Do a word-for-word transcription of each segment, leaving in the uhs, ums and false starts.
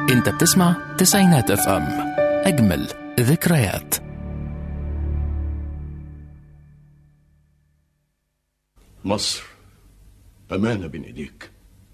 انت بتسمع تسعينات اف ام، اجمل ذكريات. مصر أمانة بين إيديك،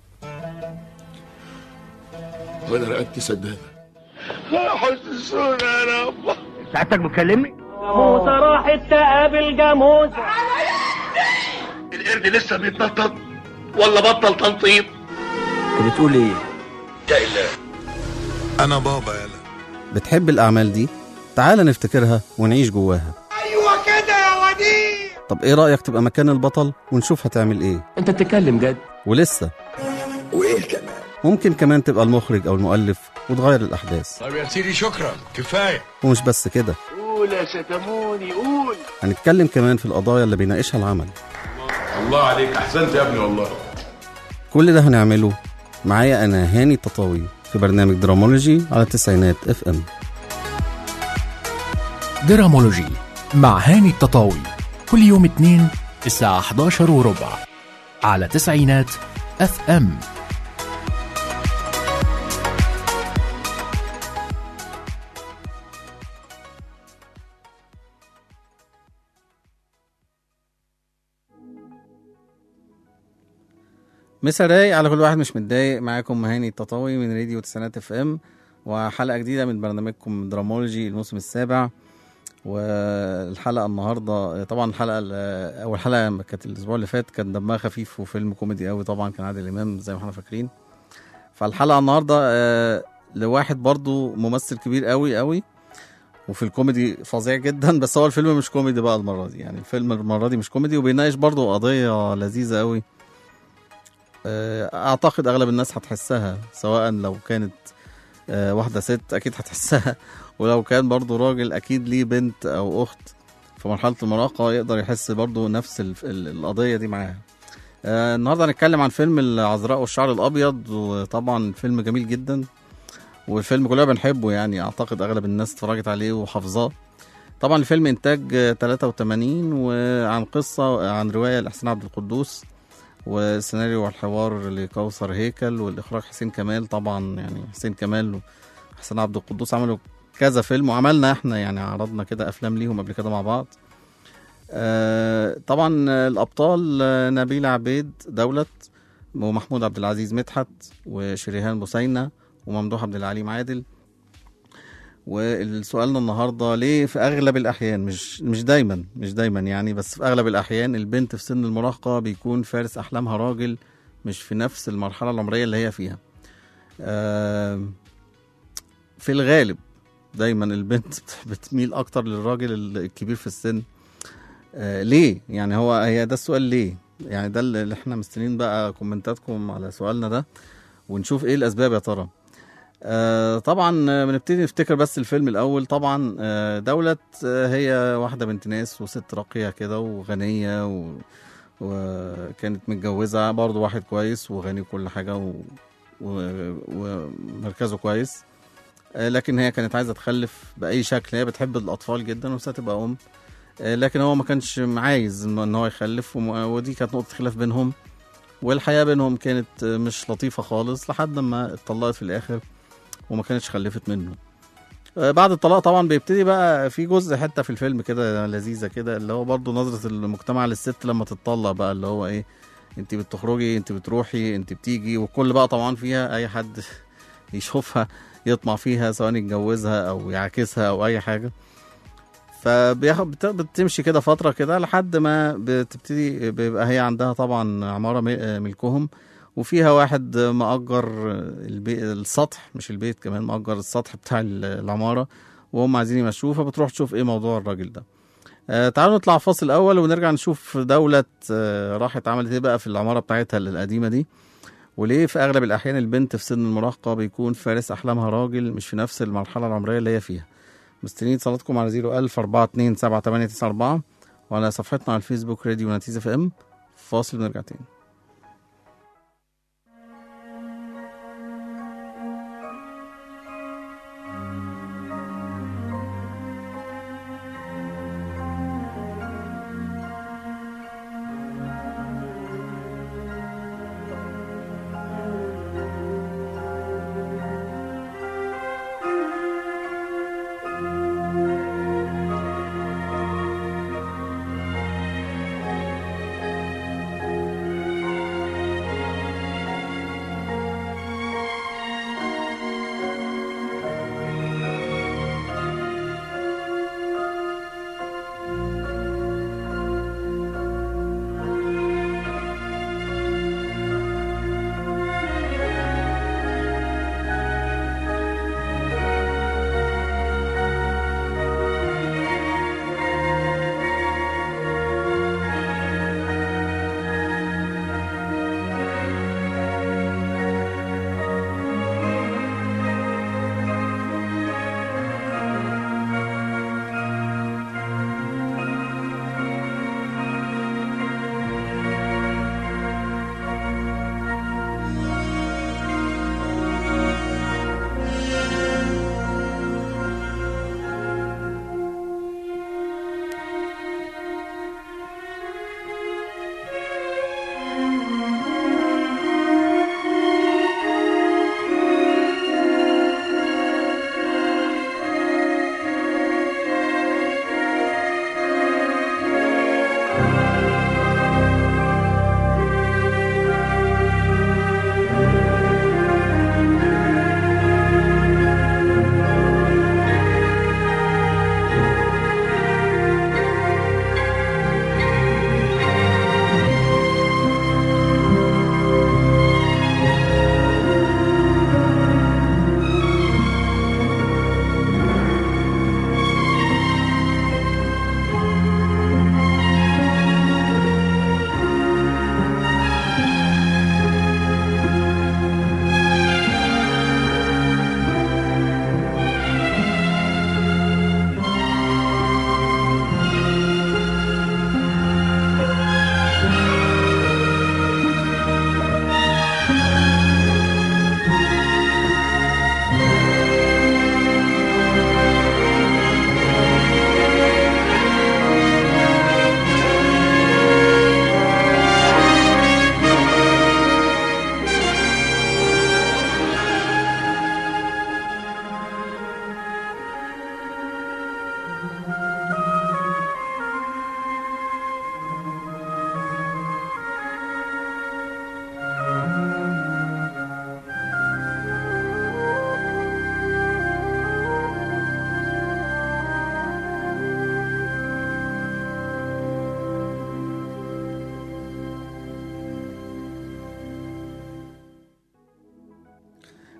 وأنا رقبتي سدادة. حسسونا يا رب. ساعتك بتكلمني؟ موسى راحت تقابل جاموس. القرد لسه بيتنطط ولا بطل تنطيط؟ انت بتقول ايه؟ يا إله أنا بابا يلا. بتحب الأعمال دي؟ تعال نفتكرها ونعيش جواها. أيوة كده يا وديع. طب إيه رأيك تبقى مكان البطل ونشوف هتعمل إيه؟ انت بتتكلم جد؟ ولسه وإيه كمان؟ ممكن كمان تبقى المخرج أو المؤلف وتغير الأحداث. طب يا سيدي شكرا كفاية. ومش بس كده، قول يا ستموني قول. هنتكلم كمان في القضايا اللي بيناقشها العمل. الله عليك، أحسنت يا ابني والله. كل ده هنعمله معايا أنا هاني التطاوي في برنامج درامولوجي على تسعينات اف ام. درامولوجي مع هاني التطاوي كل يوم اثنين الساعة احد عشر وربع على تسعينات اف ام. مسا رايق على كل واحد مش متضايق. معاكم هاني التطاوي من راديو تسعينات اف ام، وحلقة جديدة من برنامجكم درامولوجي الموسم السابع. والحلقة النهاردة طبعا الحلقة أول حلقة كانت الأسبوع اللي فات كان دمها خفيف وفيلم كوميدي قوي، طبعا كان عادل إمام زي ما احنا فاكرين. فالحلقة النهاردة لواحد برضو ممثل كبير قوي قوي وفي الكوميدي فظيع جدا، بس هو الفيلم مش كوميدي بقى المرة دي. يعني الفيلم المرة دي مش كوميدي، وبيناقش برضو قضية لذيذة قوي. اعتقد اغلب الناس هتحسها، سواء لو كانت واحدة ست اكيد هتحسها، ولو كان برضو راجل اكيد ليه بنت او اخت في مرحلة المراهقة يقدر يحس برضو نفس القضية دي معاها. النهاردة هنتكلم عن فيلم العذراء والشعر الابيض، وطبعا فيلم جميل جدا والفيلم كلنا بنحبه، يعني اعتقد اغلب الناس اتفرجت عليه وحافظاه. طبعا الفيلم انتاج ثلاثة وثمانين، وعن قصة عن رواية لإحسان عبد القدوس، والسيناريو والحوار لكوثر هيكل، والإخراج حسين كمال. طبعا يعني حسين كمال وحسين عبد القدوس عملوا كذا فيلم، وعملنا احنا يعني عرضنا كده أفلام ليهم قبل كده مع بعض. آه طبعا الأبطال نبيل عبيد دولت، ومحمود عبد العزيز مدحت، وشريهان بوسينة، وممدوح عبد العليم عادل. والسؤالنا النهارده ليه في اغلب الاحيان، مش مش دايما مش دايما يعني، بس في اغلب الاحيان البنت في سن المراهقه بيكون فارس احلامها راجل مش في نفس المرحله العمريه اللي هي فيها. آه في الغالب دايما البنت بتميل اكتر للراجل الكبير في السن. آه ليه يعني؟ هو هي ده السؤال ليه يعني، ده اللي احنا مستنيين بقى كومنتاتكم على سؤالنا ده، ونشوف ايه الاسباب يا ترى. آه طبعا بنبتدي نفتكر بس الفيلم الاول. طبعا آه دولت آه هي واحده بنت ناس وست راقيه كده وغنيه، و... وكانت متجوزه برضو واحد كويس وغني وكل حاجه، و... و... ومركزه كويس. آه لكن هي كانت عايزه تخلف باي شكل، هي بتحب الاطفال جدا ونفسها تبقى ام، آه لكن هو ما كانش عايز ان هو يخلف، وم... ودي كانت نقطه خلاف بينهم، والحياه بينهم كانت مش لطيفه خالص لحد ما اتطلقت في الاخر وما كانتش خلفت منه. بعد الطلاق طبعا بيبتدي بقى في جزء حتى في الفيلم كده لذيذة كده، اللي هو برضو نظرة المجتمع للست لما تتطلق بقى، اللي هو ايه، انت بتخرجي، انت بتروحي، انت بتيجي، وكل بقى طبعا فيها اي حد يشوفها يطمع فيها، سواء يتجوزها او يعكسها او اي حاجة. فبياخد بتمشي كده فترة كده لحد ما بتبتدي بيبقى هي عندها طبعا عمارة ملكهم، وفيها واحد مأجر البيت السطح، مش البيت كمان، مأجر السطح بتاع العمارة، وهم عايزين يمشوه، فبتروح تشوف ايه موضوع الراجل ده. آه تعالوا نطلع فاصل اول ونرجع نشوف دولة آه راحت عملت ايه بقى في العمارة بتاعتها القديمة دي، وليه في اغلب الاحيان البنت في سن المراهقة بيكون فارس احلامها راجل مش في نفس المرحلة العمرية اللي هي فيها. مستنيين اتصالاتكم على صفر ألف أربعة اتنين سبعة تمانية تسعة أربعة وعلى صفحتنا على الفيسبوك راديو نتيجة اف ام. فاصل ونرجع تاني.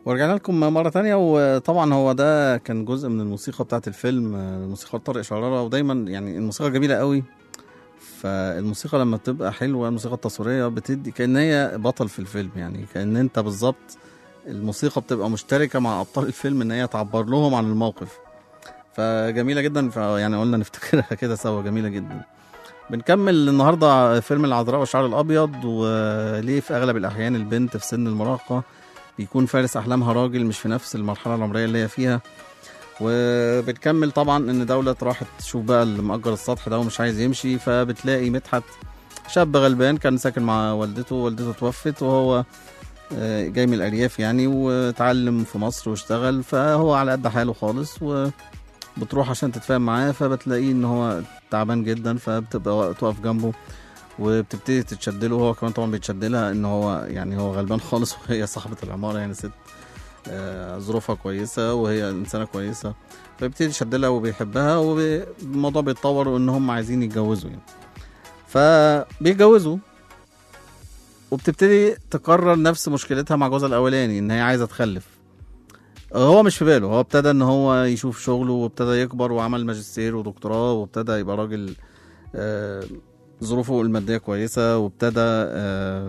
ورجعنا لكم مرة تانية. وطبعا هو ده كان جزء من الموسيقى بتاعت الفيلم، الموسيقى طارق شرارة. ودايما يعني الموسيقى جميلة قوي، فالموسيقى لما بتبقى حلوة الموسيقى التصويرية بتدي كأن هي بطل في الفيلم، يعني كأن انت بالظبط الموسيقى بتبقى مشتركة مع أبطال الفيلم ان هي تعبر لهم عن الموقف، فجميلة جدا. يعني قلنا نفتكرها كده سوا، جميلة جدا. بنكمل النهاردة فيلم العذراء والشعر الأبيض. وليه في أغلب الأحيان البنت في سن المراهقة بيكون فارس أحلامها راجل مش في نفس المرحلة العمرية اللي هي فيها. وبتكمل طبعا إن دولة راحت تشوف بقى اللي مأجر السطح ده ومش عايز يمشي، فبتلاقي مدحت شاب غلبان كان ساكن مع والدته، والدته توفت وهو جاي من الأرياف يعني، وتعلم في مصر واشتغل، فهو على قد حاله خالص. وبتروح عشان تتفاهم معاه، فبتلاقيه إن هو تعبان جدا، فبتبقى تقف جنبه وبتبتدي تتشدله، وهو كمان طبعا بيتشدلها ان هو يعني هو غلبان خالص، وهي صاحبة العمارة يعني ست آه ظروفها كويسة وهي انسانة كويسة، فبيبتدي تشدلها وبيحبها، والموضوع بيتطور وان هم عايزين يتجوزوا يعني. فبيتجوزوا، وبتبتدي تكرر نفس مشكلتها مع جوزها الاولاني ان هي عايزة تخلف. هو مش في باله، هو ابتدى ان هو يشوف شغله وابتدى يكبر وعمل ماجستير ودكتوراه وابتدى يبقى راجل آه ظروفه المادية كويسة، وابتدى آه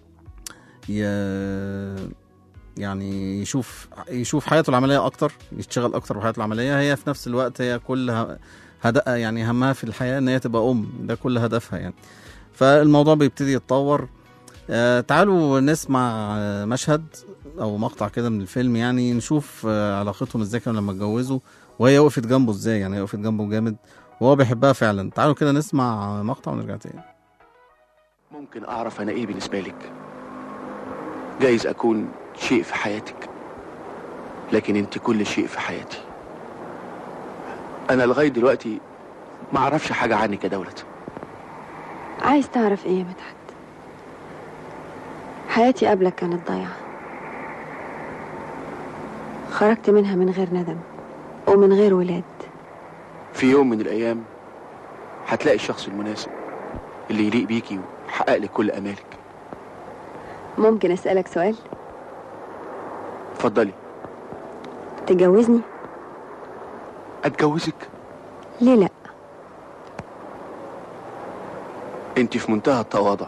يعني يشوف يشوف حياته العملية أكتر، يشتغل أكتر في حياته العملية. هي في نفس الوقت هي كل هدأ يعني همها في الحياة إن هي تبقى أم، ده كل هدفها يعني. فالموضوع بيبتدي يتطور. آه تعالوا نسمع مشهد أو مقطع كده من الفيلم، يعني نشوف آه علاقتهم إزاي كانوا لما اتجوزوا، وهي وقفت جنبه إزاي، يعني هي وقفت جنبه جامد وهو بيحبها فعلا. تعالوا كده نسمع مقطع ونرجع تاني. ممكن اعرف انا ايه بالنسبة لك؟ جايز اكون شيء في حياتك، لكن انت كل شيء في حياتي. انا لغاية دلوقتي ما اعرفش حاجة عنك يا دولت. عايز تعرف ايه يا مدحت؟ حياتي قبلك كانت ضايعة، خرجت منها من غير ندم ومن غير ولاد. في يوم من الايام هتلاقي الشخص المناسب اللي يليق بيكي ويحقق لك كل امالك. ممكن اسألك سؤال؟ اتفضلي. تجوزني؟ اتجوزك؟ ليه لا؟ انت في منتهى التواضع.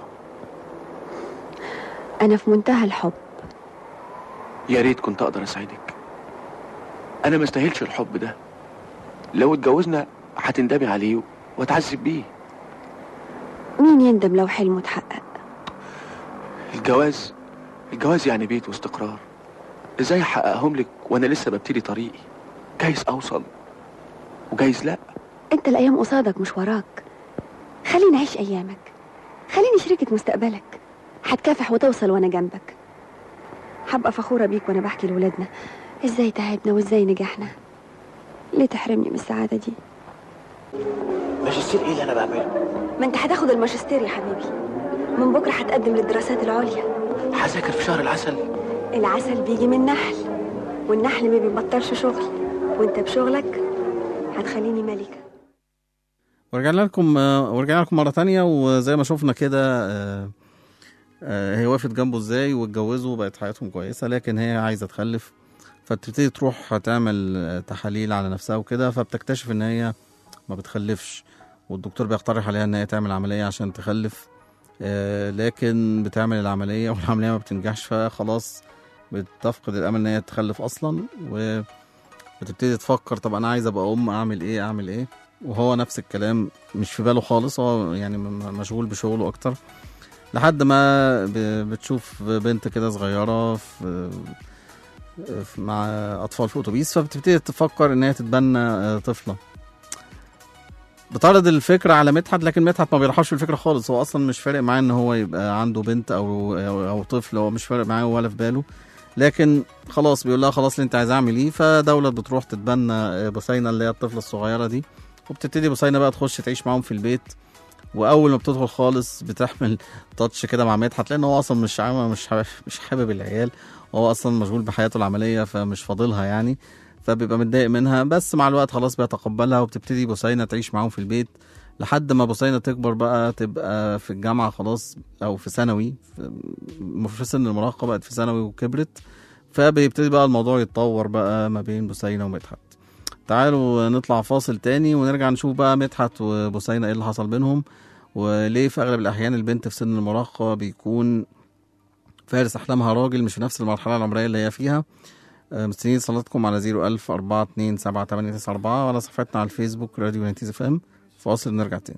انا في منتهى الحب. يا ريت كنت اقدر اساعدك. انا ما استاهلش الحب ده. لو اتجوزنا هتندمي عليه وتعذب بيه. مين يندم لو حلمه اتحقق؟ الجواز الجواز يعني بيت واستقرار. ازاي احققهم لك وانا لسه ببتدي طريقي؟ جايز اوصل وجايز لا. انت الايام قصادك مش وراك. خليني اعيش ايامك، خليني شريكة مستقبلك. هتكافح وتوصل وانا جنبك. هبقى فخورة بيك وانا بحكي لولادنا ازاي تعبنا وازاي نجحنا. ليه تحرمني من السعادة دي؟ ماجستير ايه اللي انا بعمله؟ ما انت هتاخد الماجستير يا حبيبي، من بكرة هتقدم للدراسات العليا. هذاكر في شهر العسل. العسل بيجي من النحل، والنحل ما بيبطلش شغل، وانت بشغلك هتخليني ملكة. ورجعنا لكم ورجعنا لكم مرة تانية. وزي ما شفنا كده هي وقفت جنبه ازاي واتجوزوا وبقت حياتهم كويسة، لكن هي عايزة تخلف، فبتبتدي تروح تعمل تحاليل على نفسها وكده، فبتكتشف ان هي ما بتخلفش، والدكتور بيقترح عليها ان هي تعمل عملية عشان تخلف، لكن بتعمل العملية والعملية ما بتنجحش، فخلاص بتفقد الامل ان هي تخلف اصلا، وبتبتدي تفكر طب انا عايزة ابقى ام، اعمل ايه اعمل ايه وهو نفس الكلام مش في باله خالص، هو يعني مشغول بشغله اكتر. لحد ما بتشوف بنت كده صغيرة في مع اطفال في اتوبيس، فبتبتدي تفكر ان هي تتبنى طفلة. بتعرض الفكرة على مدحت، لكن مدحت ما بيرحبش في الفكرة خالص، هو اصلا مش فارق معاه ان هو يبقى عنده بنت او او, أو طفل، هو مش فارق معاه ولا في باله، لكن خلاص بيقول لها خلاص اللي انت عايز اعمل ايه. فدولة بتروح تتبنى بثينة اللي هي الطفلة الصغيرة دي، وبتبتدي بثينة بقى تخش تعيش معاهم في البيت. واول ما بتدخل خالص بتحمل تاتش كده مع مدحت، لان هو اصلا مش مش حابب مش حابب العيال، وهو اصلا مشغول بحياته العمليه فمش فاضلها يعني، فبيبقى متضايق منها. بس مع الوقت خلاص بيتقبلها، وبتبتدي بثينة تعيش معاهم في البيت لحد ما بثينة تكبر بقى، تبقى في الجامعه خلاص او في ثانوي، في سن المراهقه بقت في ثانوي وكبرت، فبيبتدي بقى الموضوع يتطور بقى ما بين بثينة ومدحت. تعالوا نطلع فاصل تاني ونرجع نشوف بقى مدحت وبثينة ايه اللي حصل بينهم، وليه في اغلب الاحيان البنت في سن المراهقة بيكون فارس احلامها راجل مش في نفس المرحلة العمرية اللي هي فيها. مستنيين صلاتكم على زيرو ألف أربعة اتنين سبعة تمانية تسعة أربعة وعلى صفحتنا على الفيسبوك راديو ناينتيز اف ام. فاصل نرجع تاني.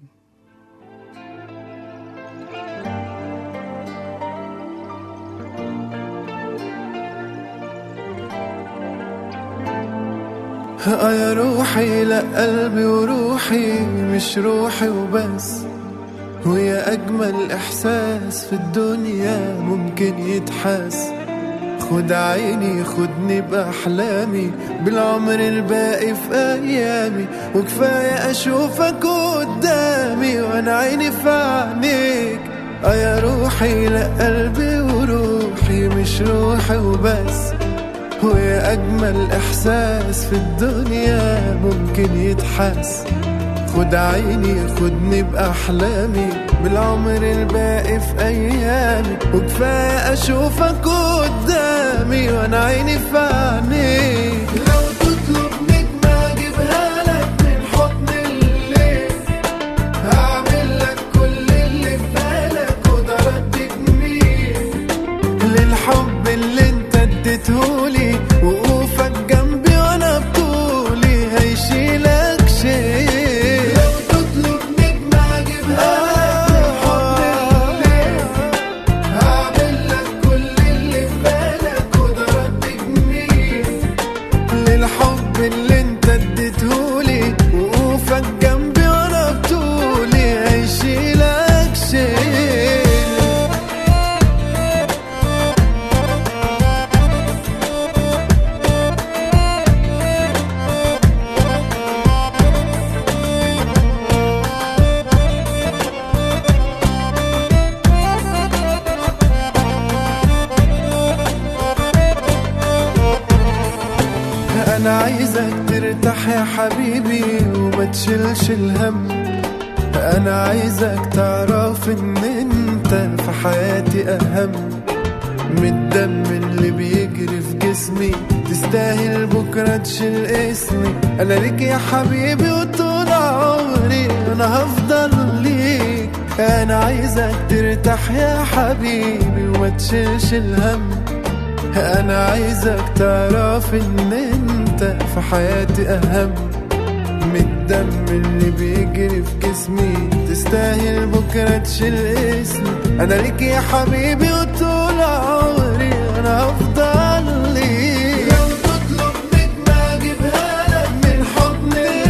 يا روحي لا قلبي وروحي مش روحي وبس، ويا أجمل إحساس في الدنيا ممكن يتحس. خد عيني خدني بأحلامي بالعمر الباقي في أيامي، وكفاية أشوفك قدامي وأنا عيني في عينيك. آه يا روحي لا قلبي وروحي مش روحي وبس، ويا أجمل إحساس في الدنيا ممكن يتحس. خد عيني خدني بأحلامي بالعمر الباقي في أيامي، وكفاية أشوفك قدامي وأنا عيني في عينيك. لو تطلب نجمة أجيبها لك من حضن الليل، هعمل لك كل اللي في بالك وده رد جميل للحب اللي انت اديتهولي، وقوفك جنبي وانا بطولي هيشيلك شيء. أنا عايزك ترتاح يا حبيبي وما تشيلش الهم. أنا عايزك تعرف إن أنت في حياتي أهم من الدم اللي بيجري في جسمي. تستاهل بكرة تشيل اسمي. أنا ليك يا حبيبي وطول عمري أنا هفضل ليك. أنا عايزك ترتاح يا حبيبي وما تشيلش الهم. أنا عايزك تعرف إن أنت في حياتي أهم من الدم اللي بيجري في جسمي. تستاهل بكرة تشيل اسمي. أنا ليك يا حبيبي وطول عمري أنا هفضل ليك. لو تطلب نجمة أجيبها لك من حضن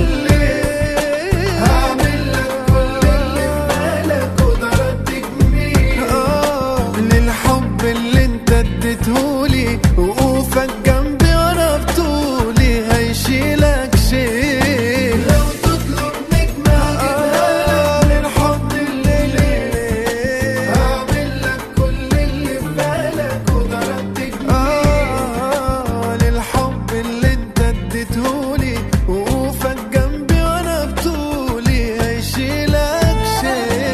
الليل، هعمل لك كل اللي في بالك وده رد جميل آه للحب اللي أنت اديتهولي، وقوفك جنبي وانا بطولي هيشيلك شيء. لو تطلب نجمة أجيبها لك من حضن الليل، هعمل لك كل اللي في بالك وده رد جميل آه للحب اللي انت اديتهولي، وقوفك جنبي وانا بطولي هيشيلك شيء.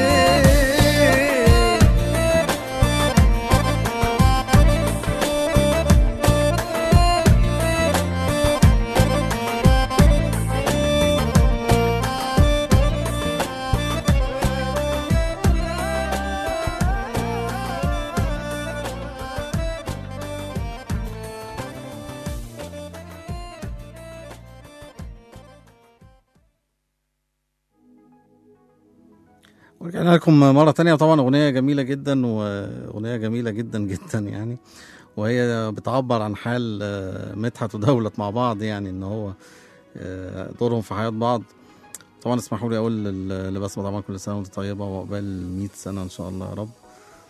ورجعنا لكم مرة تانية. طبعا أغنية جميلة جدا وأغنية جميلة جدا جدا يعني، وهي بتعبر عن حال مدحت ودولت مع بعض، يعني إن هو دورهم في حياة بعض. طبعا اسمحوا لي أقول لبسمة طبعا كل سنة وأنت طيبة وعقبال مية سنة إن شاء الله يا رب.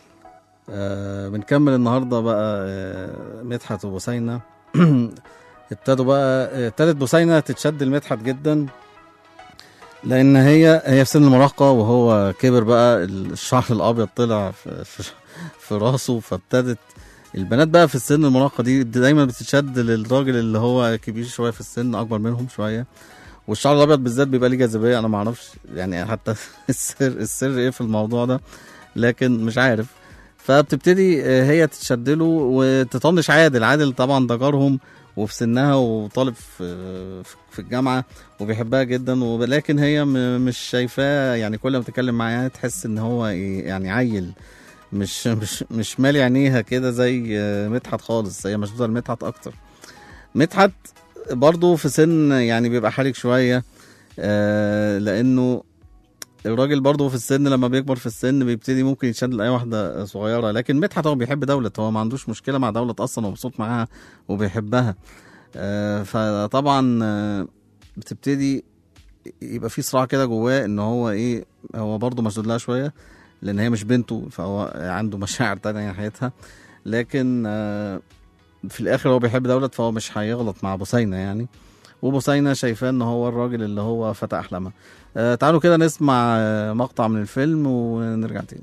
بنكمل النهاردة بقى مدحت وبثينة. ابتدوا بقى ابتدت بثينة تتشد لمدحت جدا، لان هي هي في سن المراهقه وهو كبر بقى، الشعر الابيض طلع في, في, في راسه. فابتدت البنات بقى في السن المراهقه دي دايما بتتشد للراجل اللي هو كبير شويه في السن، اكبر منهم شويه. والشعر الابيض بالذات بيبقى ليه جاذبيه، انا ما اعرفش يعني حتى السر السر ايه في الموضوع ده، لكن مش عارف. فبتبتدي هي تتشدله وتطنش عادل. عادل طبعا ده جارهم وفي سنها وطالب في في الجامعه وبيحبها جدا، ولكن هي مش شايفاه يعني، كل ما تتكلم معاه تحس ان هو يعني عيل، مش مش مش مالي عينيها كده زي مدحت خالص، هي مشدوده لمدحت اكتر. مدحت برضو في سن يعني بيبقى حرج شويه، آه لانه الراجل برضو في السن لما بيكبر في السن بيبتدي ممكن يتشد لاي واحده صغيره، لكن مدحت هو بيحب دولت، هو ما عندوش مشكله مع دولت اصلا ومبسوط معاها وبيحبها. آه فطبعا آه بتبتدي يبقى في صراع كده جواه ان هو ايه، هو برضو مشدود لها شويه لان هي مش بنته، فهو عنده مشاعر تانية ناحيتها، لكن آه في الاخر هو بيحب دولت فهو مش هيغلط مع بوسينة يعني، وبوسينة شايفاه ان هو الراجل اللي هو فتى احلامها. آه تعالوا كده نسمع آه مقطع من الفيلم ونرجع تاني.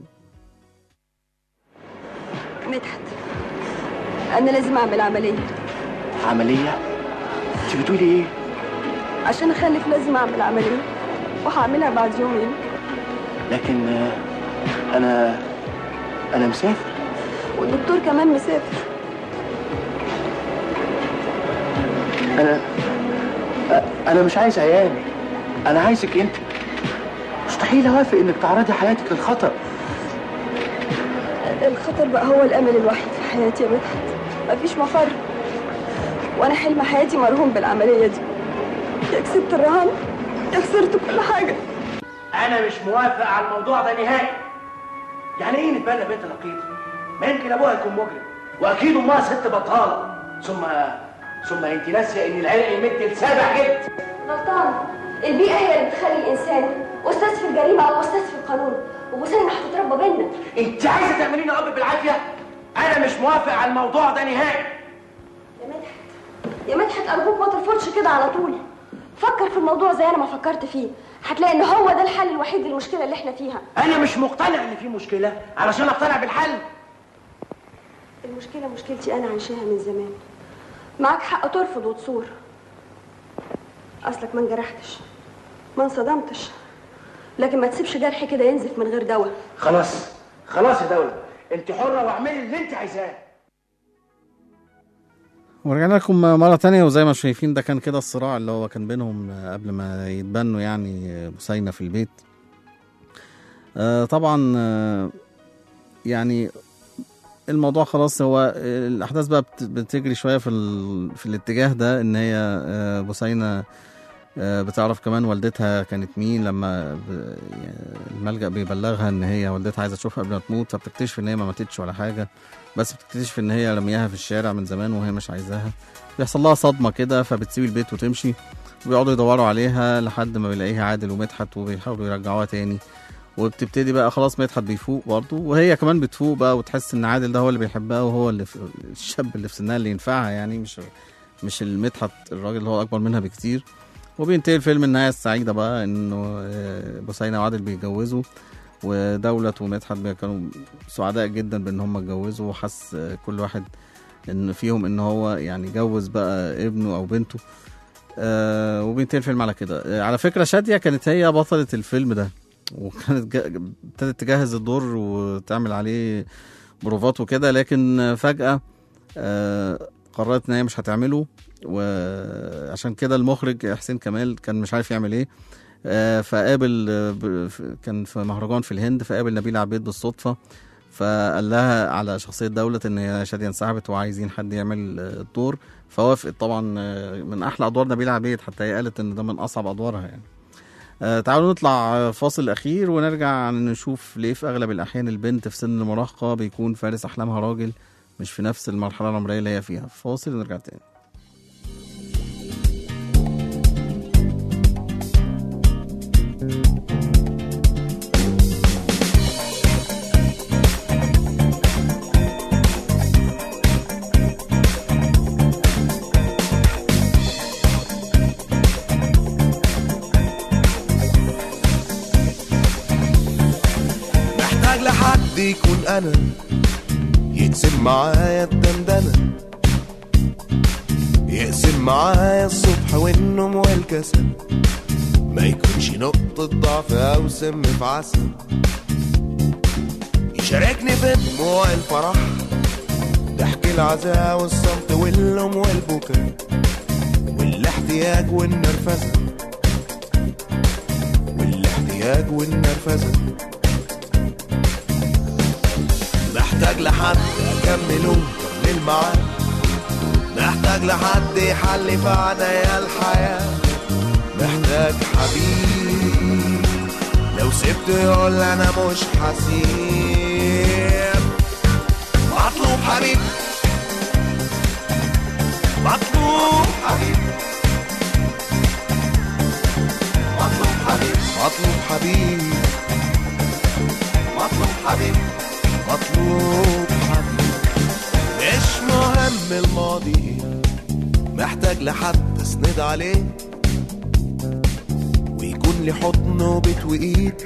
مدحت انا لازم اعمل عمليه. عمليه؟ انت بتقولي ايه؟ عشان اخلف لازم اعمل عمليه وهعملها بعد يومين. لكن آه انا انا مسافر والدكتور كمان مسافر. انا انا مش عايز عيال، انا عايزك انت. مستحيل اوافق انك تعرضي حياتك للخطر. الخطر بقى هو الامل الوحيد في حياتي يا مدحت، مفيش مفر، وانا حلم حياتي مرهون بالعمليه دي. يا كسبت الرهان يا خسرت كل حاجه. انا مش موافق على الموضوع ده نهائي. يعني ايه نتبنى بنت لقيط؟ ما يمكن ابوها يكون مجرم واكيد امها ست بطاله، ثم ثم انت ناسيه ان العرق يمد لسابع جد. غلطان، البيئه هي اللي بتخلي الانسان استاذ في الجريمه او استاذ في القانون، وبوسينة هتتربى بينا. انت عايزه تعمليني اب بالعافيه؟ انا مش موافق على الموضوع ده نهائي. يا مدحت يا مدحت ارجوك ما ترفضش كده على طول، فكر في الموضوع زي انا ما فكرت فيه، هتلاقي ان هو ده الحل الوحيد للمشكله اللي احنا فيها. انا مش مقتنع ان في مشكله علشان اقتنع بالحل. المشكله مشكلتي انا عايشاها من زمان. معاك حق ترفض وتصور، اصلك ما انجرحتش ما انصدمتش، لكن ما تسيبش جرحي كده ينزف من غير دواء. خلاص خلاص يا دولة، انت حرة واعملي اللي انت عايزاه. ورجعنا لكم مرة تانية، وزي ما شايفين ده كان كده الصراع اللي هو كان بينهم قبل ما يتبنوا يعني بوسينة في البيت. آه طبعا آه يعني الموضوع خلاص، هو الأحداث بقى بتجري شوية في, في الاتجاه ده، إن هي آه بوسينة آه بتعرف كمان والدتها كانت مين لما الملجأ بيبلغها إن هي والدتها عايزة تشوفها قبل ما تموت، فبتكتشف إن هي ما ماتتش ولا حاجة، بس بتكتشف ان هي رمياها في الشارع من زمان وهي مش عايزاها. بيحصل لها صدمه كده فبتسيب البيت وتمشي، وبيقعدوا يدوروا عليها لحد ما بيلاقيها عادل ومدحت وبيحاولوا يرجعوها تاني. وبتبتدي بقى خلاص مدحت بيفوق برضه، وهي كمان بتفوق بقى وتحس ان عادل ده هو اللي بيحبها وهو اللي في الشاب اللي في سنها اللي ينفعها يعني، مش مش المدحت الراجل اللي هو اكبر منها بكتير. وبينتهي الفيلم النهايه السعيده بقى انه بوسينة وعادل بيتجوزوا، ودولت ومدحت كانوا سعداء جدا بان هم اتجوزوا، وحس كل واحد ان فيهم ان هو يعني جوز بقى ابنه او بنته. آه وبينتهي الفيلم على كده. آه على فكره شاديه كانت هي بطله الفيلم ده، وكانت ابتدت تجهز الدور وتعمل عليه بروفات وكده، لكن فجاه آه قررت ان هي مش هتعمله، وعشان كده المخرج حسين كمال كان مش عارف يعمل ايه. آه فقابل آه كان في مهرجان في الهند، فقابل نبيلة عبيد بالصدفة، فقال لها على شخصية دولة ان هي شادية انسحبت وعايزين حد يعمل آه الدور، فوافقت طبعا. آه من احلى ادوار نبيلة عبيد، حتى هي قالت ان ده من اصعب ادوارها يعني. آه تعالوا نطلع فاصل اخير ونرجع نشوف ليه في اغلب الاحيان البنت في سن المراهقة بيكون فارس احلامها راجل مش في نفس المرحلة العمرية اللي هي فيها. فاصل ونرجع تاني. محتاج لحد يكون أنا يقسم معايا الدندنة، يقسم معايا الصبح والنوم والكسل، ما يكونش نقطة ضعف أو سم في عسل، شاركني في دموع الفرح، ضحك العزاء والصمت واللوم والبكاء والاحتياج والنرفزة والاحتياج والنرفزة. محتاج لحد أكمله كمل معاه، محتاج لحد يحلي في عنايا الحياة، محتاج حبيب لو سبته يقول أنا مش حسيب. مطلوب حبيب مطلوب حبيب مطلوب حبيب مطلوب حبيب مطلوب حبيب مطلوب حبيب. مش مهم الماضي، محتاج لحد اسند عليه ويكون لي حضن وبيت وايد،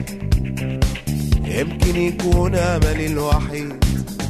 يمكن يكون املي الوحيد.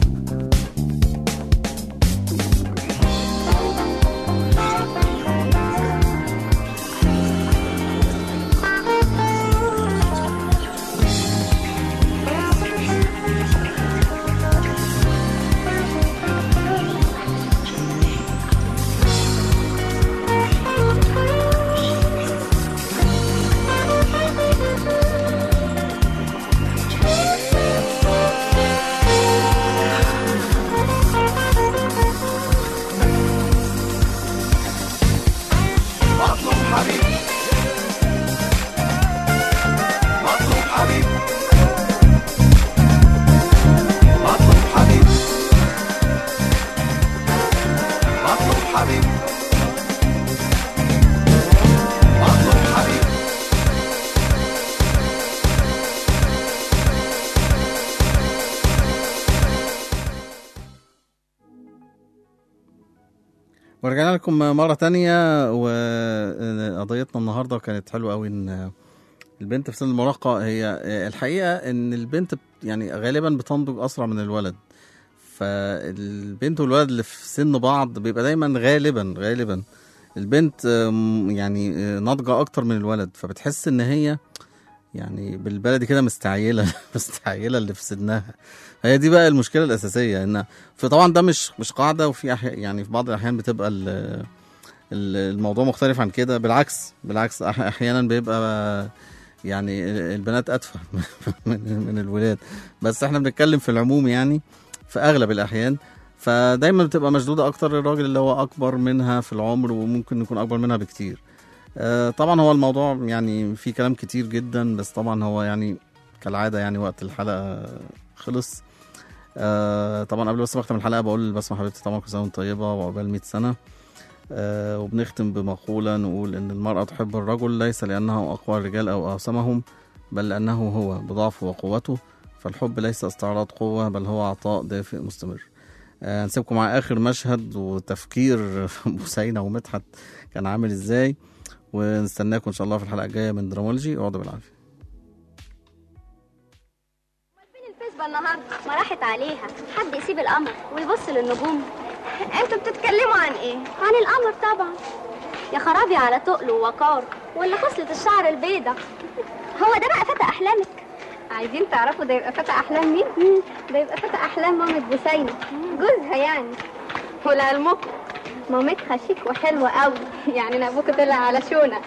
ورجعنا لكم مرة تانية، وقضيتنا النهاردة كانت حلوة قوي. ان البنت في سن المراهقة هي الحقيقة ان البنت يعني غالبا بتنضج اسرع من الولد، فالبنت والولد اللي في سن بعض بيبقى دايما غالبا غالبا البنت يعني ناضجة اكتر من الولد، فبتحس ان هي يعني بالبلدي كده مستعيلة مستعيلة اللي في سنها. هي دي بقى المشكلة الأساسية، إن في طبعا ده مش مش قاعدة، وفي أحي... يعني في بعض الأحيان بتبقى ال... الموضوع مختلف عن كده. بالعكس بالعكس أحيانا بيبقى يعني البنات أتفه من من الولاد، بس احنا بنتكلم في العموم يعني في أغلب الأحيان. فدايما بتبقى مشدودة أكتر الراجل اللي هو أكبر منها في العمر، وممكن يكون أكبر منها بكتير. طبعا هو الموضوع يعني فيه كلام كتير جدا، بس طبعا هو يعني كالعادة يعني وقت الحلقة خلص. آه طبعا قبل بس ما اختم الحلقه بقول لبسمه حبيبتي طبعا كل سنه وانت طيبه وعقبال مية سنه. آه وبنختم بمقوله نقول ان المراه تحب الرجل ليس لانه اقوى الرجال او اوسمهم، بل لانه هو بضعفه وقوته، فالحب ليس استعراض قوه بل هو عطاء دافئ مستمر. آه نسيبكم مع اخر مشهد وتفكير بوسينة ومدحت كان عامل ازاي، ونستناكم ان شاء الله في الحلقه الجايه من درامولوجي. اقعدوا بالعافيه. النهارده ما راحت عليها حد يسيب القمر ويبص للنجوم. انتوا بتتكلموا عن ايه؟ عن القمر طبعا. يا خرابي على تقل ووقار ولا خصلة الشعر البيضة. هو ده بقى فتى احلامك؟ عايزين تعرفوا ده يبقى فتى احلام مين؟ ده يبقى فتى احلام مامة بوسينة جوزها يعني. ولعلمكم مامتها شيك وحلوة قوي، يعني نابوك طلع على شونة.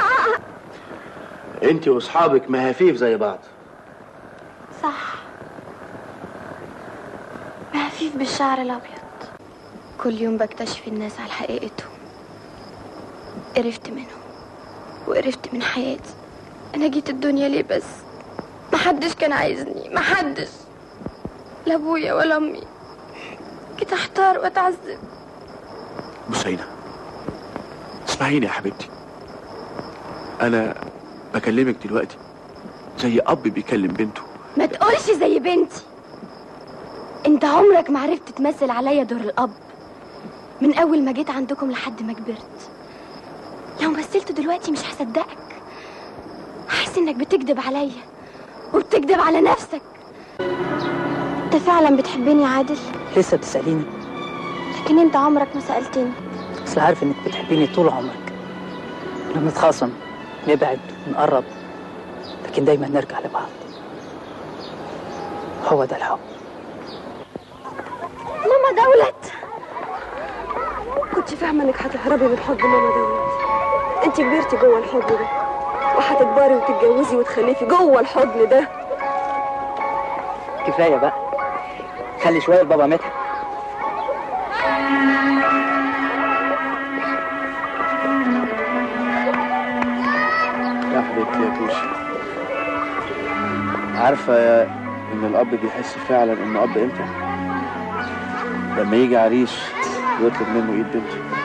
انت واصحابك مهافيف زي بعض. صح، مهفيف بالشعر الابيض. كل يوم بكتشف الناس على حقيقتهم. قرفت منهم وقرفت من حياتي. انا جيت الدنيا ليه بس؟ محدش كان عايزني، محدش، لا ابويا ولا امي. جيت احتار واتعذب. بوسينة اسمعيني يا حبيبتي، انا بكلمك دلوقتي زي اب بيكلم بنته. ما تقولش زي بنتي. انت عمرك ما عرفت تمثل عليا دور الاب من اول ما جيت عندكم لحد ما كبرت. لو مثلت دلوقتي مش هصدقك، هحس انك بتكذب عليا وبتكذب على نفسك. انت فعلا بتحبني يا عادل؟ لسه بتسأليني؟ لكن انت عمرك ما سألتني. بس عارف انك بتحبيني طول عمرك. لما نتخاصم نبعد ونقرب، لكن دايما نرجع لبعض. هو ده الحب. ماما دولت، كنت فاهمه انك هتهربي من حب ماما دولت. انت كبرتي جوه الحضن ده، وهتكبري وتتجوزي وتخلفي جوه الحضن ده. كفايه بقى، خلي شويه لبابا مدحت. يا حبيبتي يا توشي، عارفه ان الاب بيحس فعلا انه اب امتى؟ لما يجي عريس ويطلب منه ايد بنته.